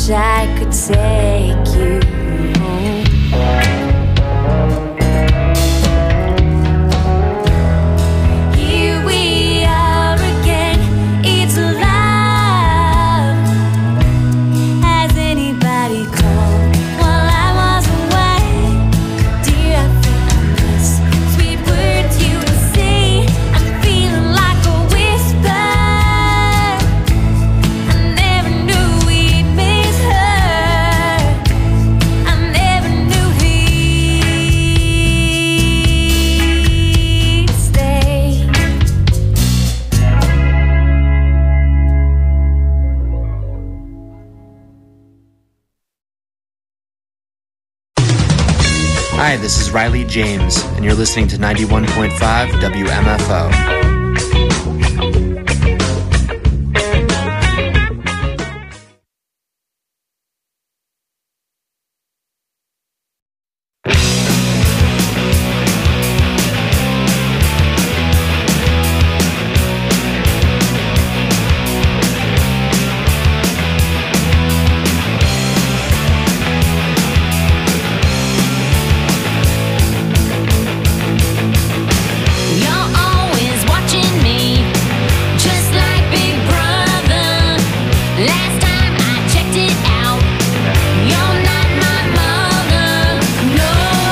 wish I could take you home. Here we are again, it's love. Has anybody called while I was away? Dear, I think I miss sweet words you would say. I'm feeling like a whisper. I never knew we'd miss her. I never knew he'd stay. Hi, this is Riley James, and you're listening to 91.5 WMFO. You're always watching me, just like Big Brother. Last time I checked it out, you're not my mother. No.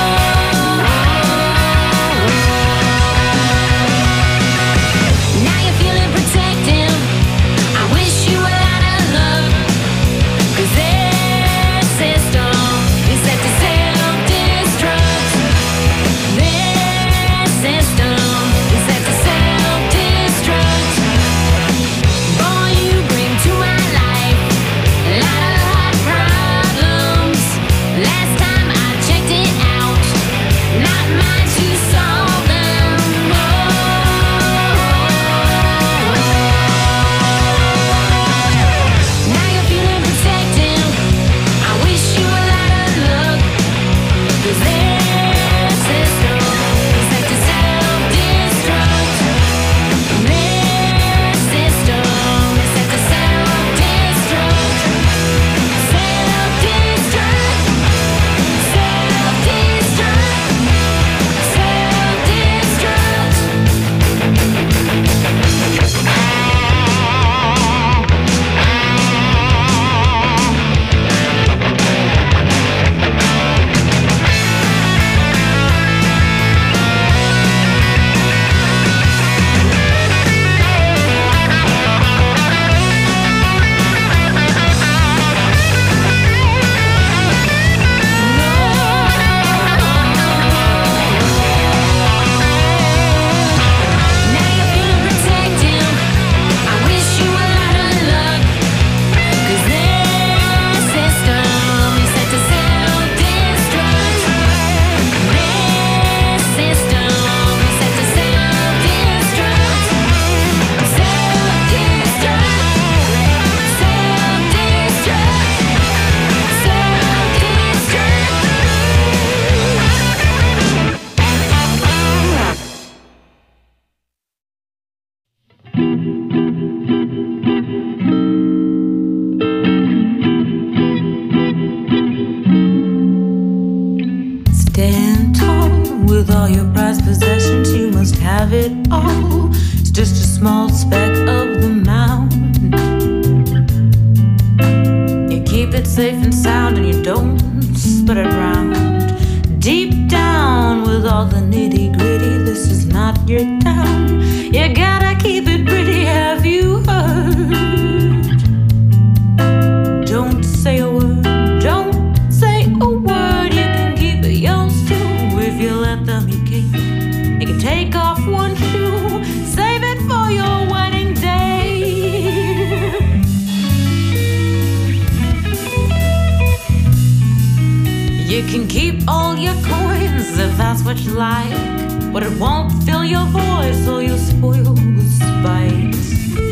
Now you're feeling protective. I wish you a lot of luck, 'cause their system is set to self-destruct. Their system is set to self-destruct. Boy, you bring to my life a lot of hot problems. Last time I checked it out, not mine to solve them. Now you're feeling protective. I wish you a lot of luck, 'cause their system is set to self-destruct. Their system is set to self-destruct. Self-destruct. Now you're feeling protective. I wish you a lot of luck, 'cause their system is set to self-destruct. Their system is set to self-destruct. Self-destruct. Stand tall with all your prized possessions. You must have it all. It's just a small speck of the mountain. You keep it safe and sound, and you don't spread it around. Deep down with all the nitty gritty, this is not your town. You gotta keep it pretty. Have you heard? Don't say a word. Don't say a word. You can keep it yours too. If you let them, you can. You can take off one shoe. Save it for your wedding day. You can keep all your coins if that's what you like, but it won't fill your voice, or you'll spoil the spice.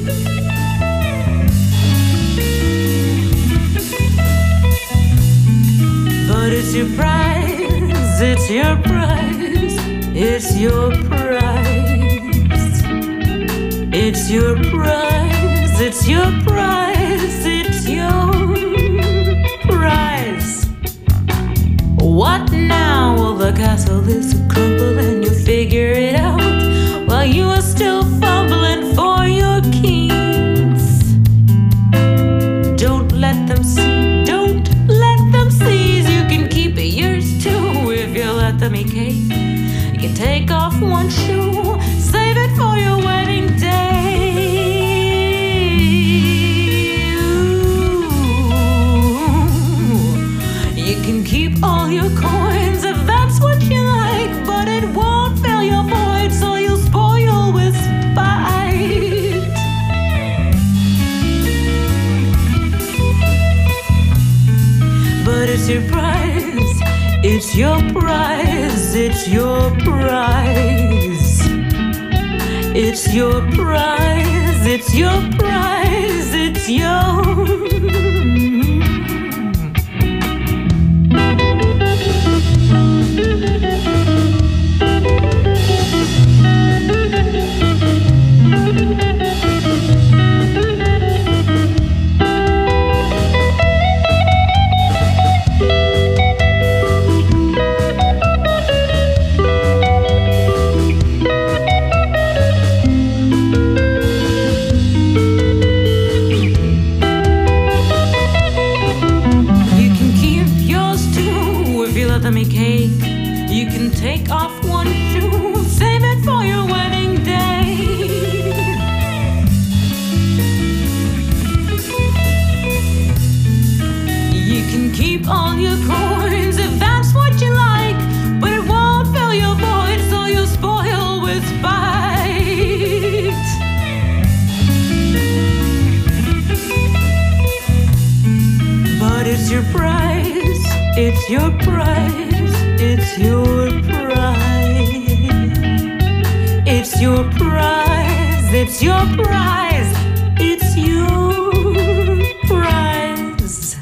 But it's your prize, it's your prize, it's your prize. It's your prize, it's your prize, it's your prize. shoe. Save it for your wedding day. Ooh. You can keep all your coins if that's what you like, but it won't fill your void, so you'll spoil with spite. But it's your prize, it's your prize, it's your prize. It's your prize, it's your prize, it's your. You can take off one shoe, save it for your wedding day. You can keep all your coins if that's what you like, but it won't fill your void, so you'll spoil with spite. But it's your prize, it's your prize. It's your prize. It's your prize. It's your prize. It's your prize.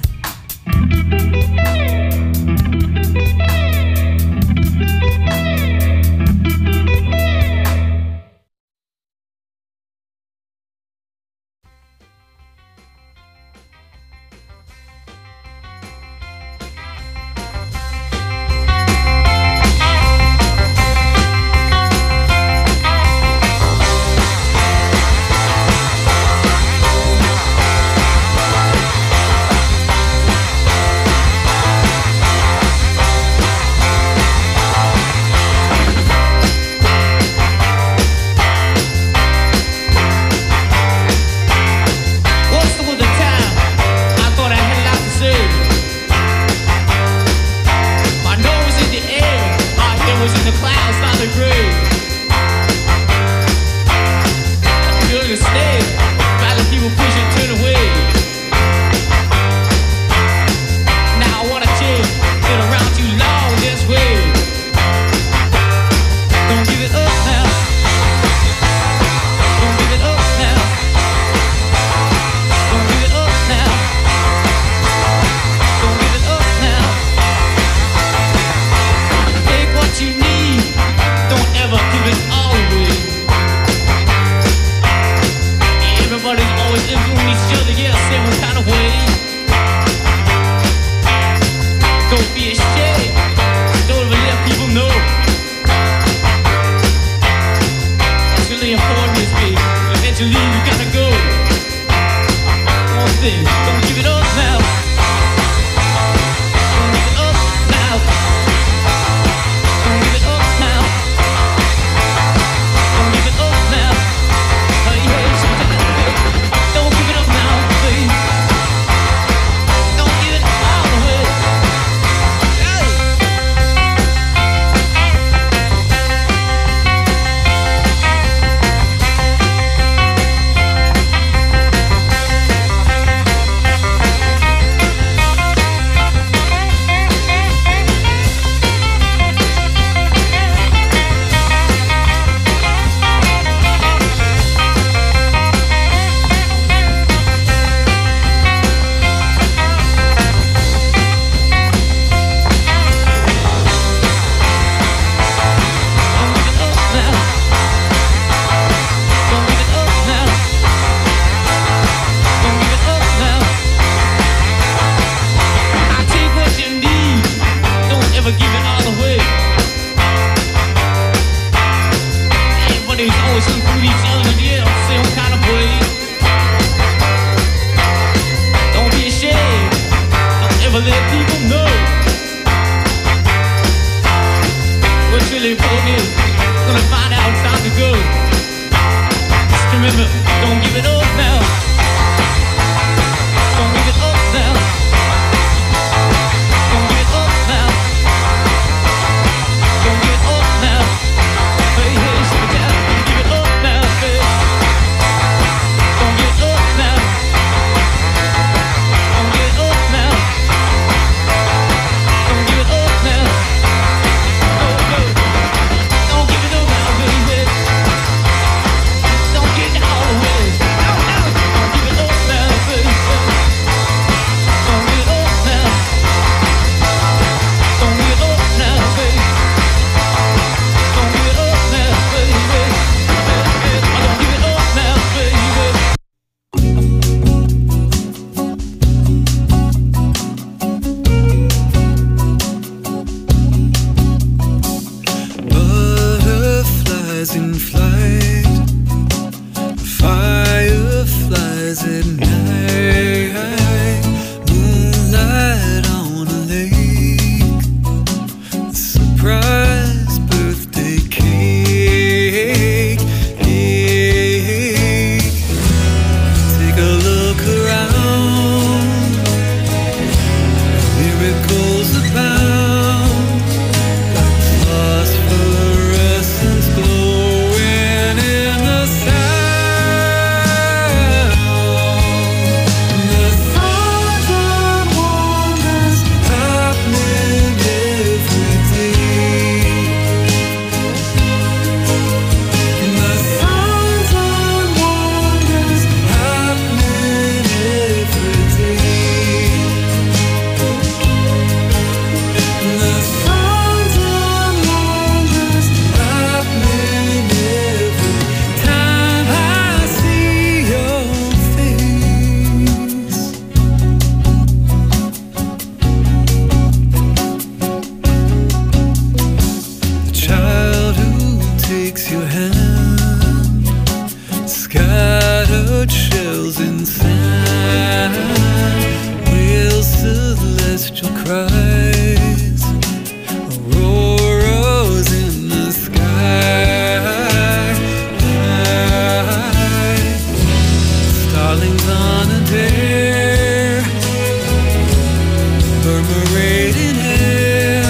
murmurating air,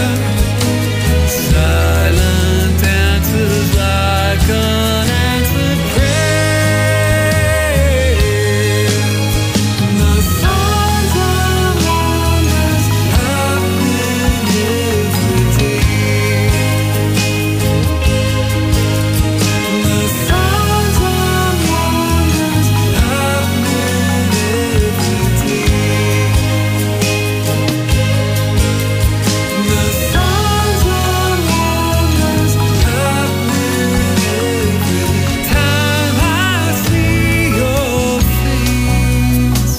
silent answers like unanswered prayer. The songs around us happen every day. The songs around us happen every day. The songs around us happen every time I see your face.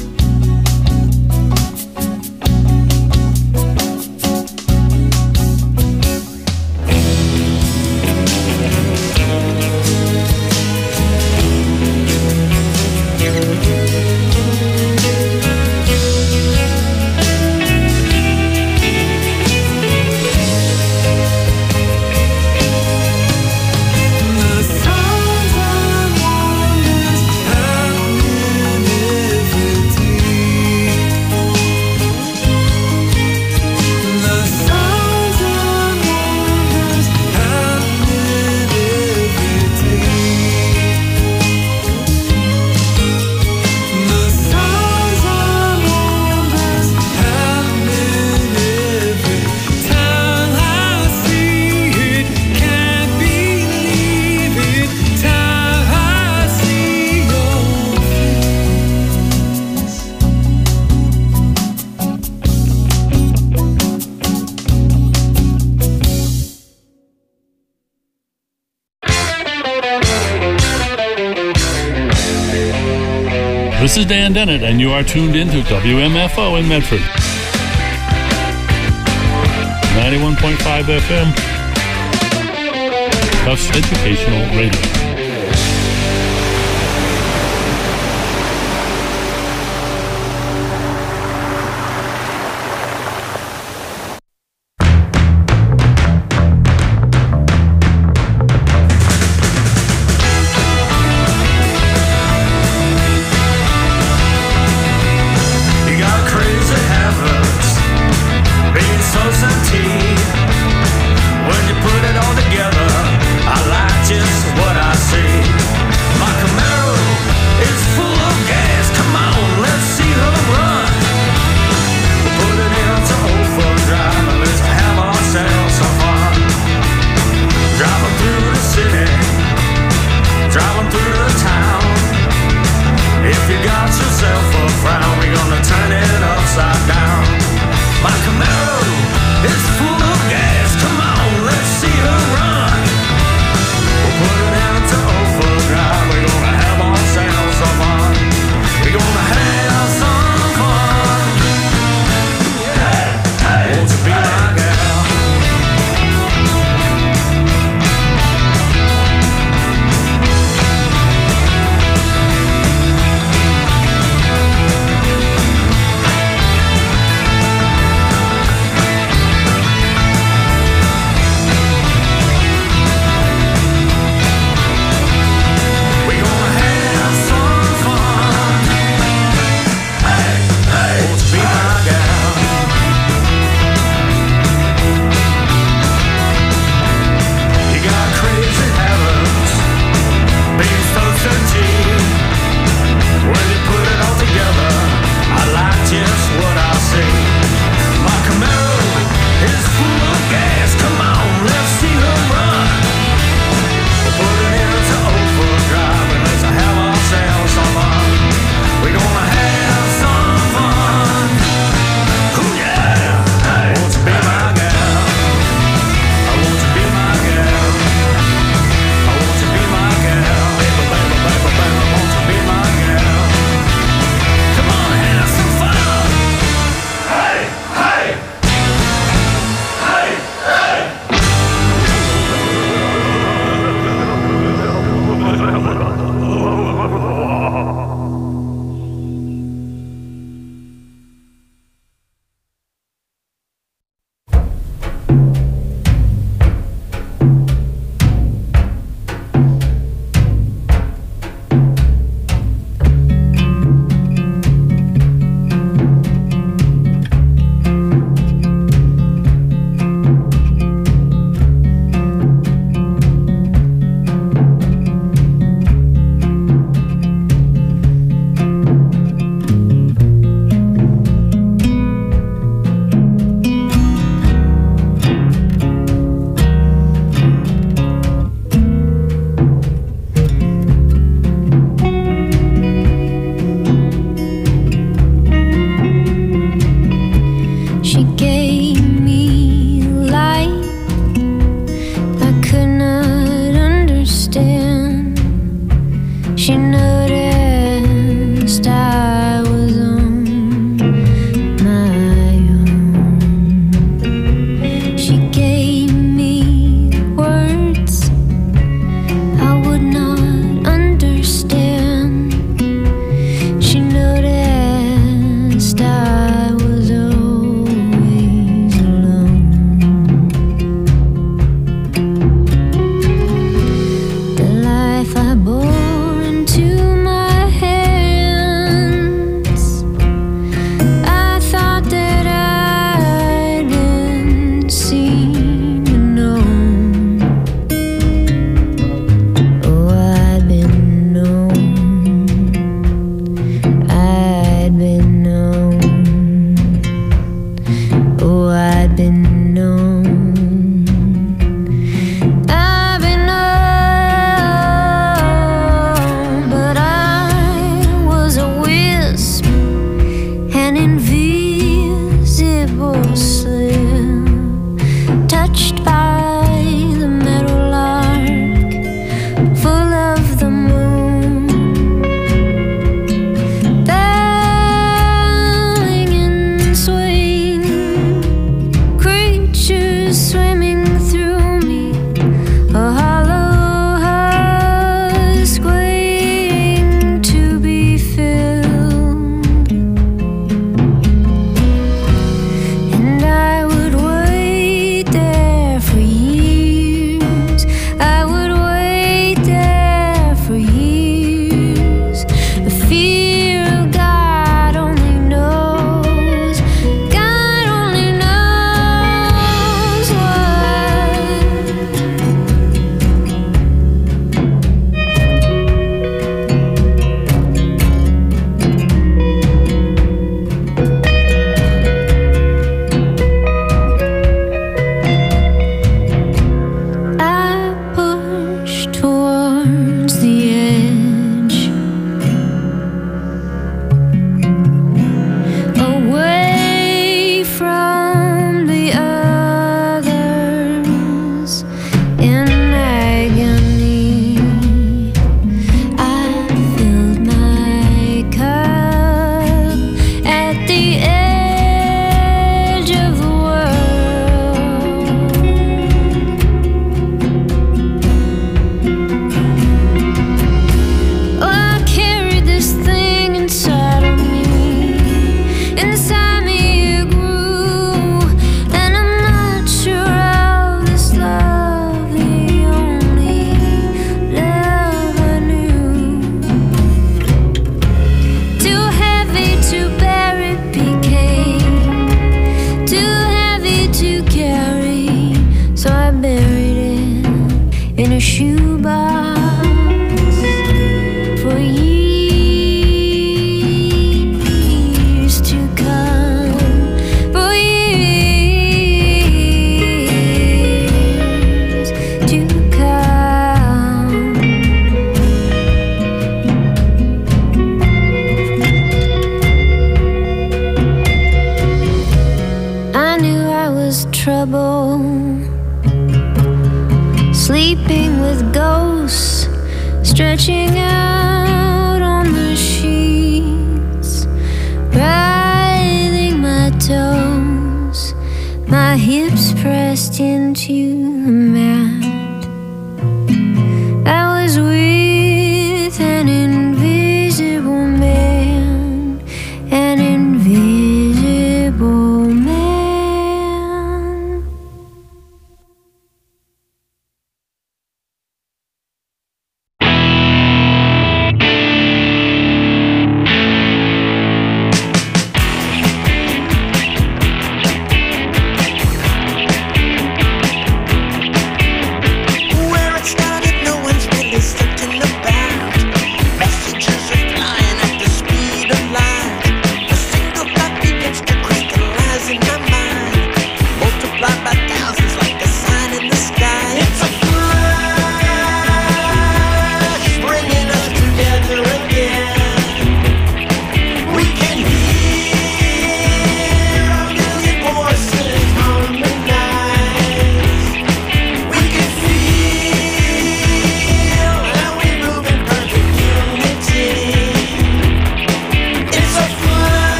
The songs around us happen every day. The songs around us happen every day. The songs around us happen every time I see it. Can't believe it. Time I see your This is Dan Dennett, and you are tuned into WMFO in Medford. 91.5 FM. Tufts Educational Radio. You got crazy habits, being so sentient. When you put it all together, I like just what I stretching out on the sheets, writhing my toes, my hips pressed into the mat. I was with an invisible man, an invisible man.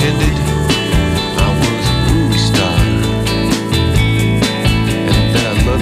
that I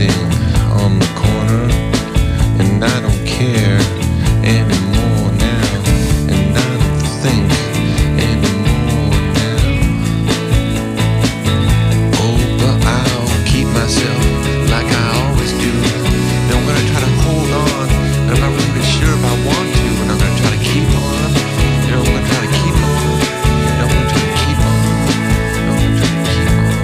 sitting on the corner, and I don't care anymore now, and I don't think anymore now. Oh, but I'll keep myself like I always do. And I'm gonna try to hold on, and I'm not really sure if I want to, and I'm gonna try to keep on. You know, I'm gonna try to keep on. I'm gonna try to keep on. I'm gonna try to keep on.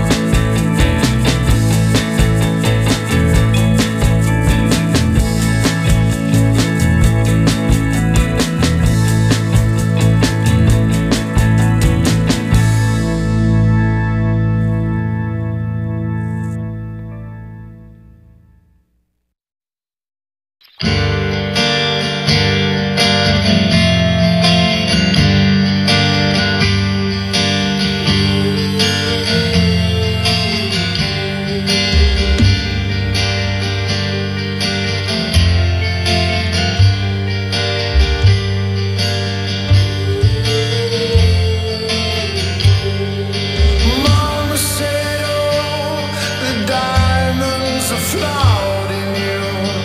Mama said, oh, the diamonds are flaunting you.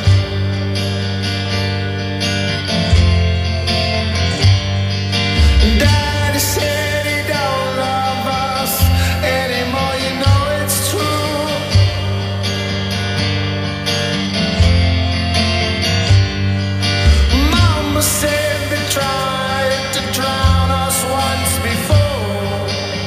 Daddy said he don't love us anymore, you know it's true. Mama said they tried to drown us once before.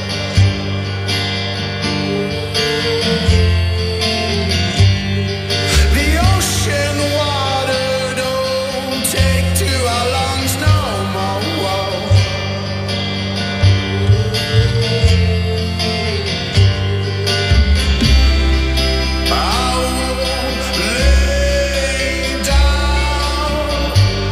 The ocean water don't take to our lungs no more. I won't lay down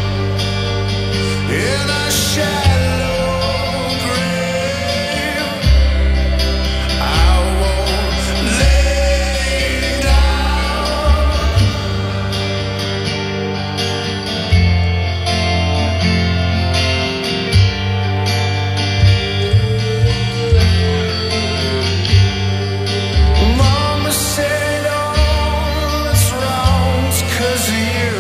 in a shallow grave. I won't lay down. Mama said all that's wrong's 'cause of you.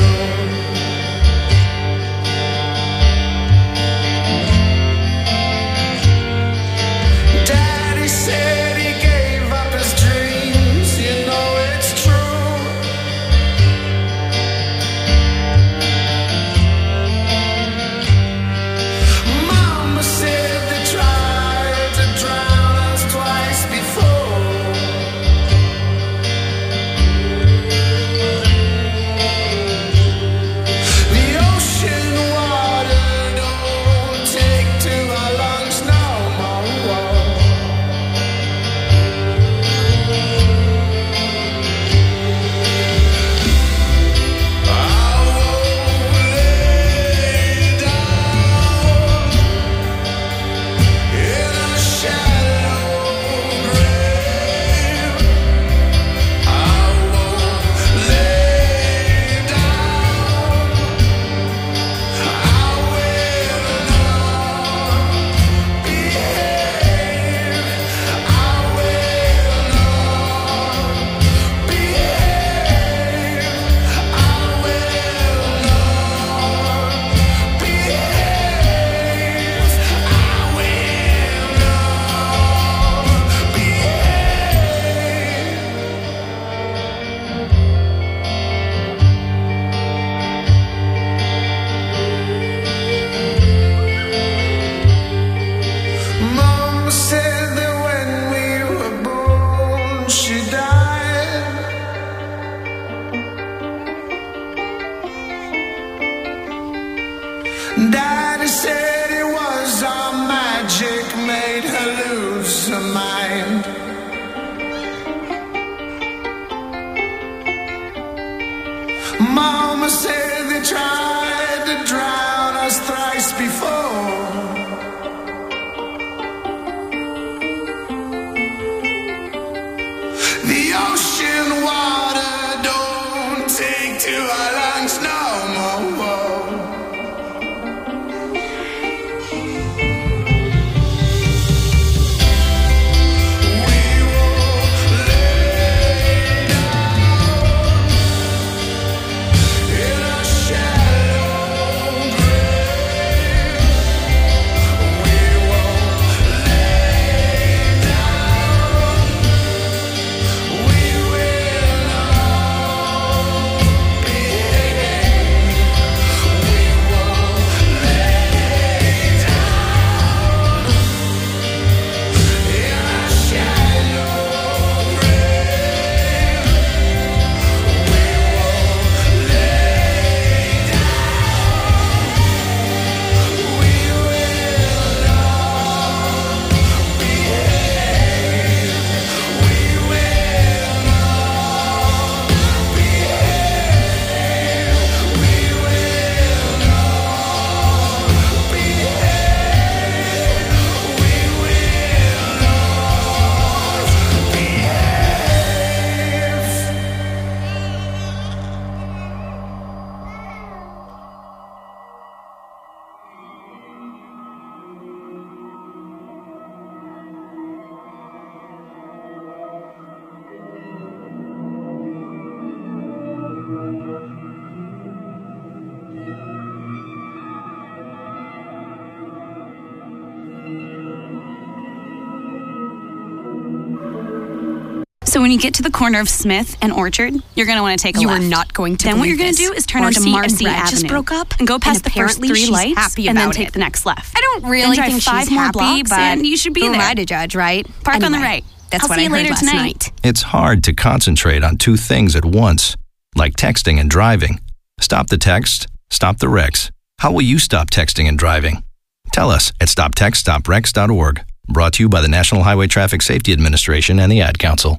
Daddy said he gave up his dreams, you know it's true. Mama said they tried to drown us twice before. The ocean water don't take to our lungs no more. I won't lay down in a shallow grave. I won't lay down. I will not behave. I will not behave. I will not behave. I will not behave. Mama said that when we were born, she died. Daddy said it was our magic made her lose her mind. Mama said they tried to drown us thrice before. The ocean water don't take to our lungs no more. We won't lay down. So when you get to the corner of Smith and Orchard, you're going to want to take a You left. are not going to Then what believe you're going to this. do is turn onto Marcy Marcy and Brad Avenue. just broke up, and go past and the first apparently 3 she's lights happy and then about take it. the next left. I don't really Then drive think 5 she's more happy, blocks but and you should be who there. am I to judge, right? Park on the Anyway, right. That's I'll what see I you heard later last tonight. night. It's hard to concentrate on 2 things at once, like texting and driving. Stop the text, stop the wrecks. How will you stop texting and driving? Tell us at stoptextstopwrecks.org. Brought to you by the National Highway Traffic Safety Administration and the Ad Council.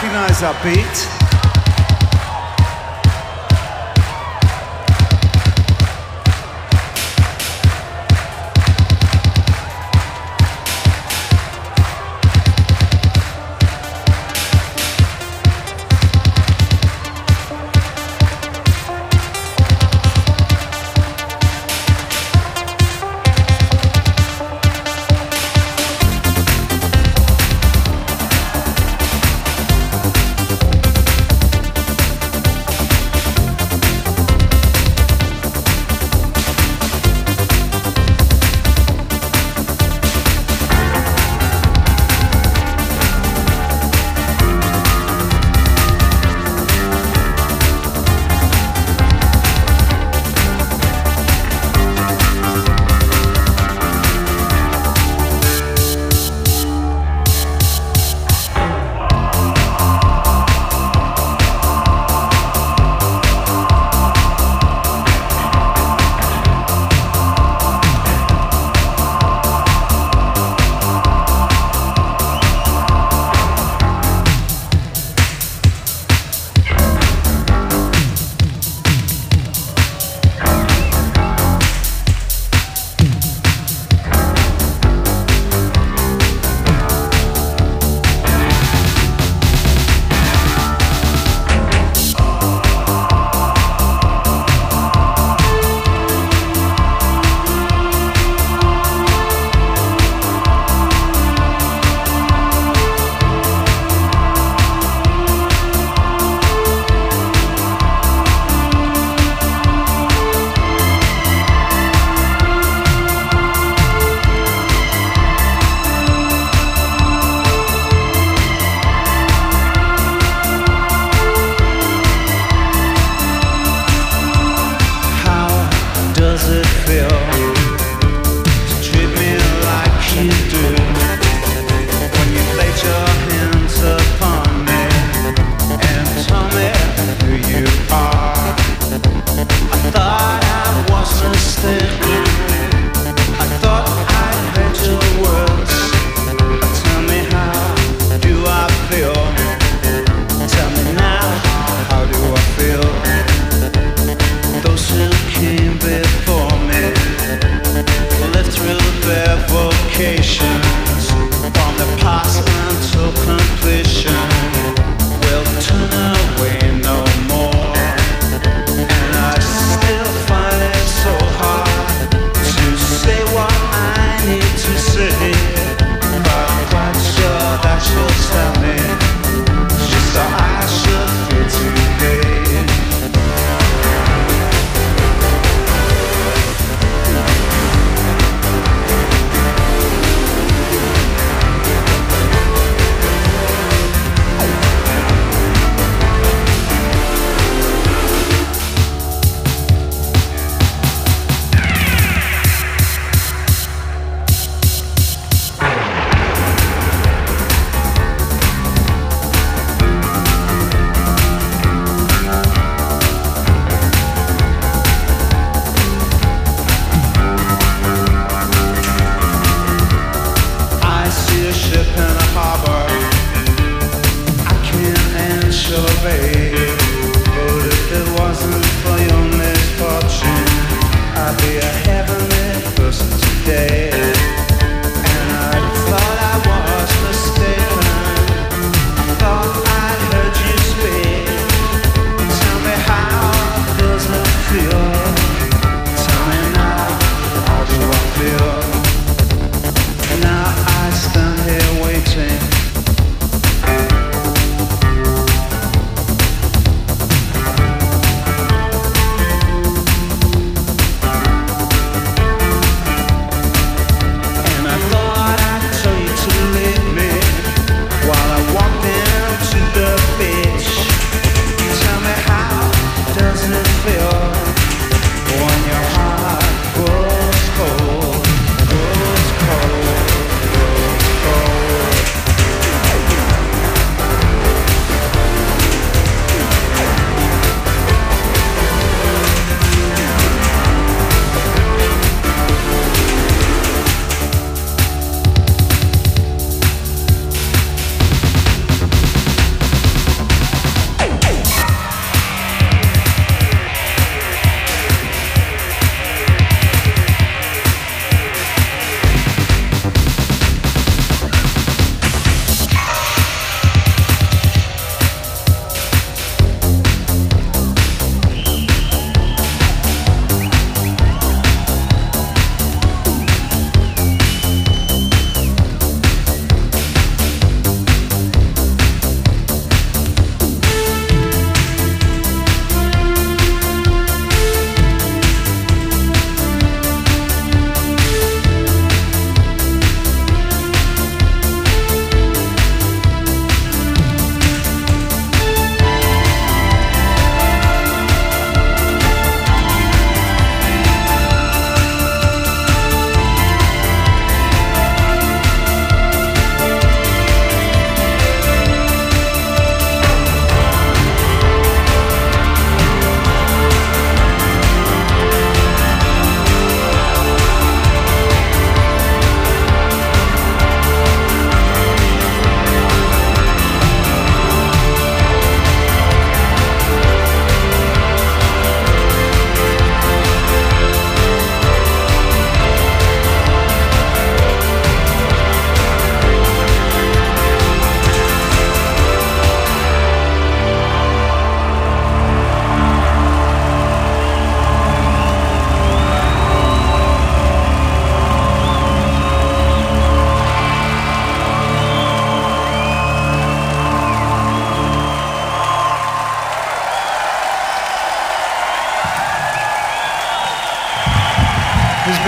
recognize that beat?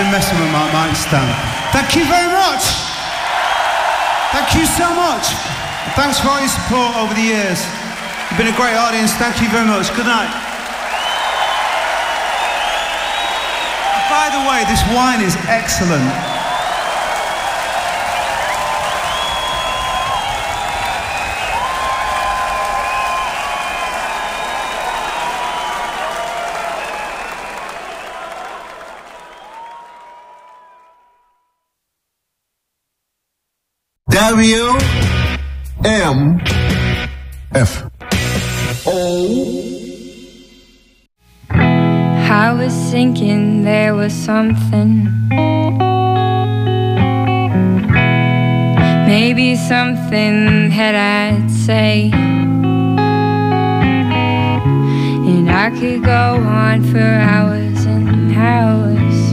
been messing with my mic stand. Thank you very much. Thank you so much. Thanks for all your support over the years. You've been a great audience. Thank you very much. Good night. By the way, this wine is excellent. WMFO. I was thinking there was something, maybe something that I'd say, and I could go on for hours and hours,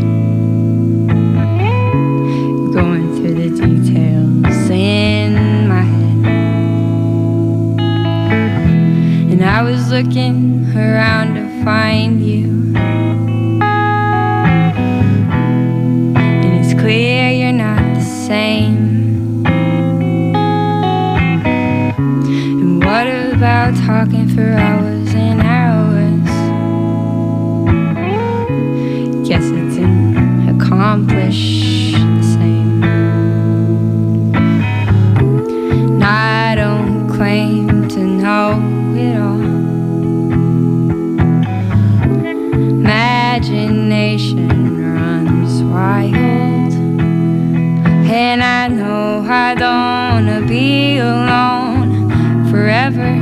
going through the details in my head. And I was looking around to find you, and it's clear you're not the same. And what about talking for hours and hours? Guess it didn't accomplish the same. And I don't claim to know it all. Imagination runs wild, and I know I don't wanna be alone forever.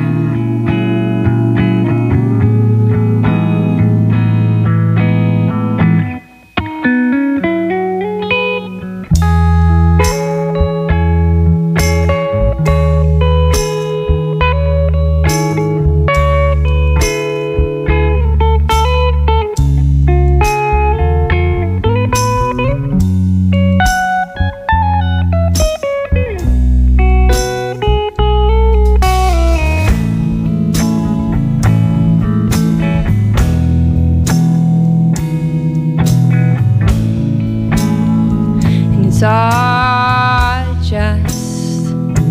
It's all just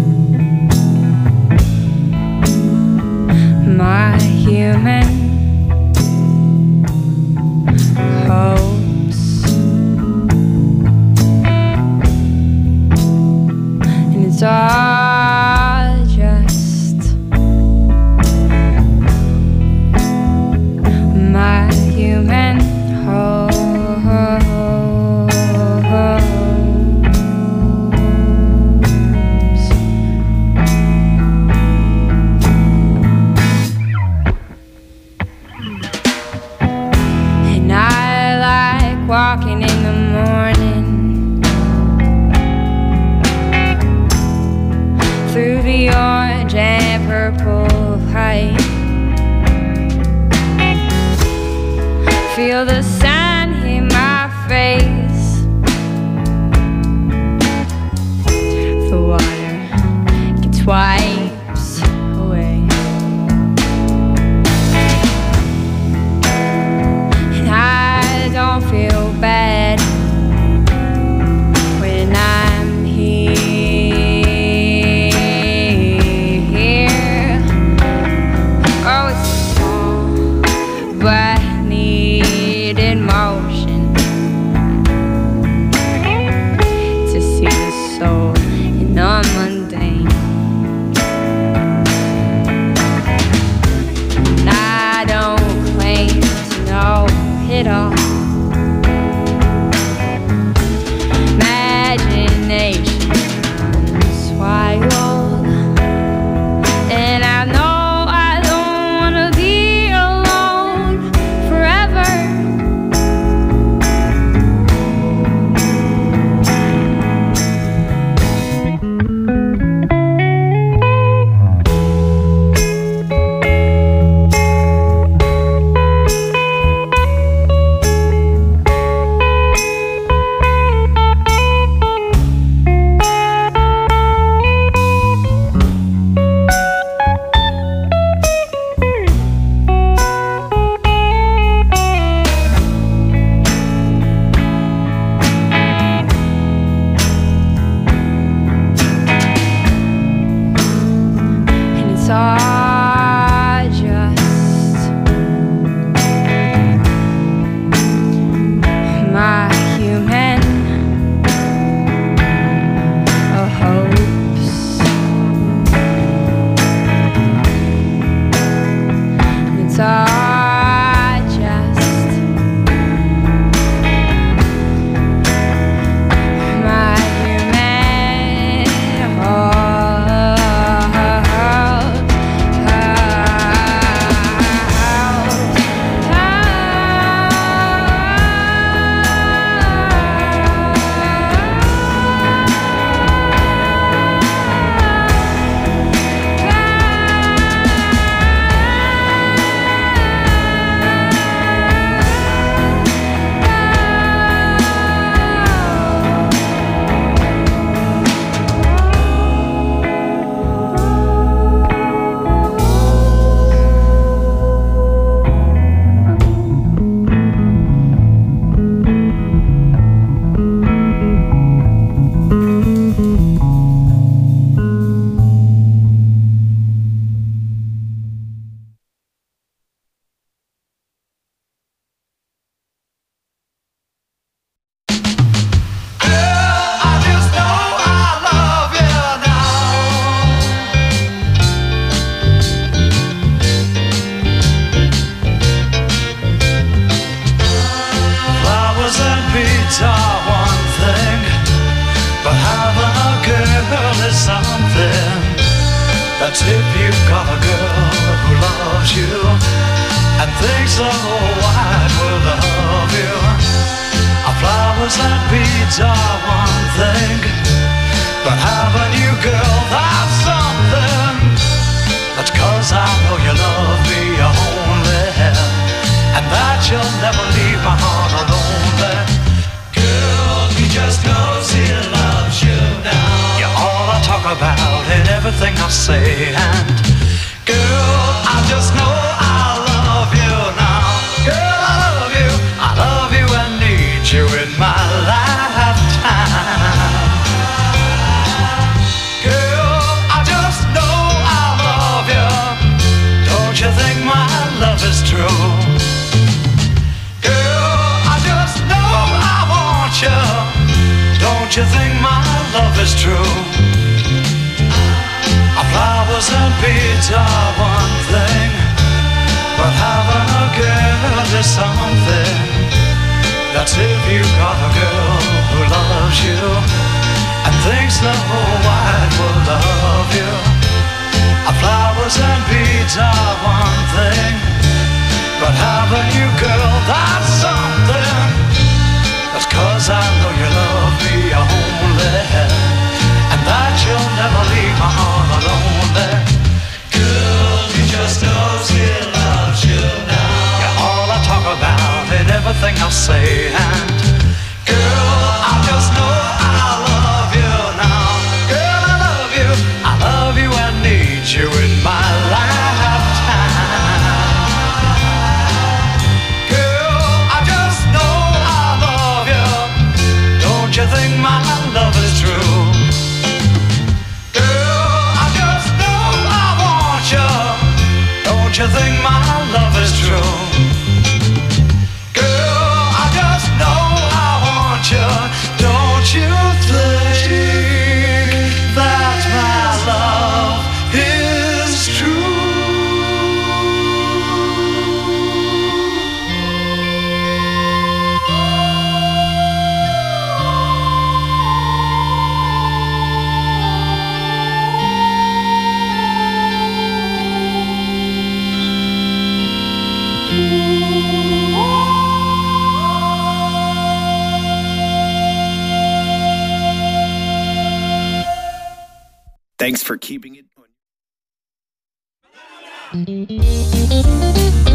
my human hopes, and it's all just my human hopes. Walking in the morning through the orange and purple light, feel the sun hit my face. The water gets wipes away, and I don't feel bad when I'm here. Oh, it's small, but needed I know you love me only, and that you'll never leave my heart alone. Girl, he just knows he loves you now. You're all I talk about in everything I say, and girl, I just know I love you now. Girl, I love you and need you in my lifetime. Girl, I just know I love you. Don't you think my love is true? Girl, I just know I want you. Don't you think my love is true? Flowers and beads are one thing, but having a girl is something. That's if you got a girl who loves you and thinks the whole wide world of you. Flowers and beads are one thing, but having you, girl, that's something. That's 'cause I know you love me only, and that you'll never leave my heart alone. Girl, he just knows he loves you now. You're all I talk about in everything I say, and girl, I just know I love you now. Girl, I love you and need you in my lifetime. Girl, I just know I love you. Don't you think my love is true? Don't you think my love is true? Girl, I just know I want you. Don't you think that my love is true? Thanks for keeping it on.